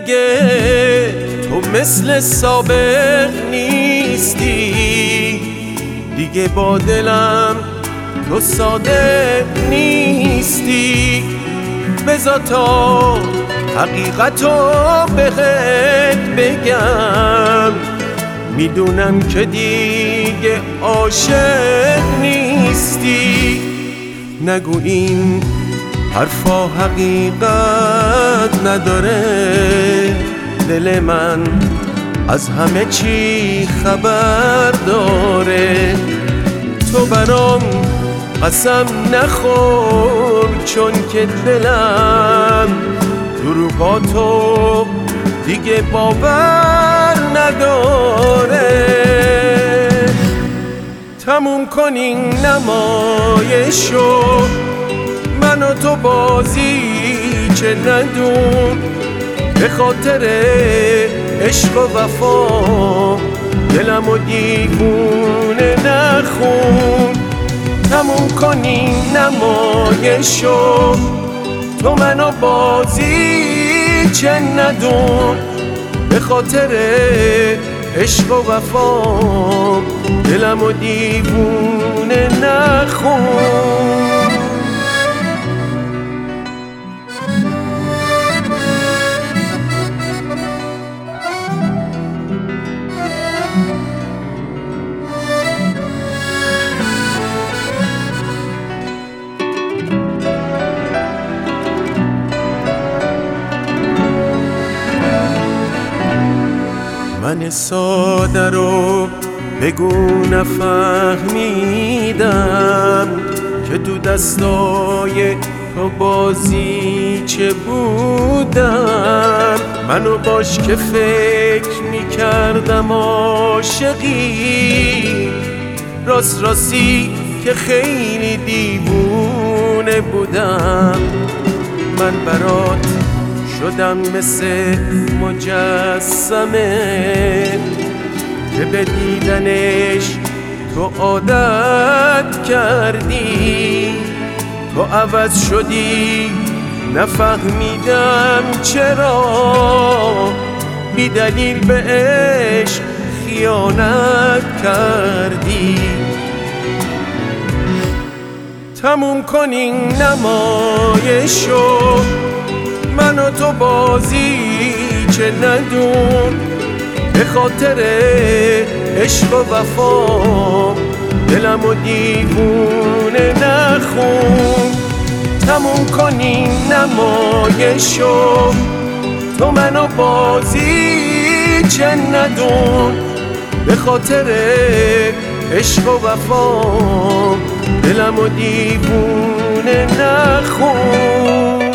دیگه تو مثل سابق نیستی، دیگه با دلم تو صادق نیستی. بذار تا حقیقتو بهت بگم، میدونم که دیگه عاشق نیستی. نگو این حرفا حقیقت نداره، دل من از همه چی خبر داره. تو برام قسم نخور، چون که دلم دروغاتو دیگه باور نداره. تموم کنین نمایشو، من و تو بازی چه ندون، به خاطر عشق و وفا دلم و دیوونه نخون. تموم کنین نمایشو، تو منو بازی چه ندون، به خاطر عشق و وفا دلم و دیوونه نخون. من ساده رو بگو نفهمیدم، که تو دستای تو بازی چه بودم. منو باش که فکر میکردم عاشقی، راستی که خیلی دیوونه بودم. من برات شدم مثل مجسمه، که به دیدنش تو عادت کردی. تو عوض شدی نفهمیدم چرا، بی دلیل به عشق خیانت کردی. تموم کنین نمایشو، من و تو بازی چه ندون، به خاطر عشق و وفا دلم و دیوونه نخون. تموم کنین نمایشو، تو منو بازی چه ندون، به خاطر عشق و وفا دلم و دیوونه نخون.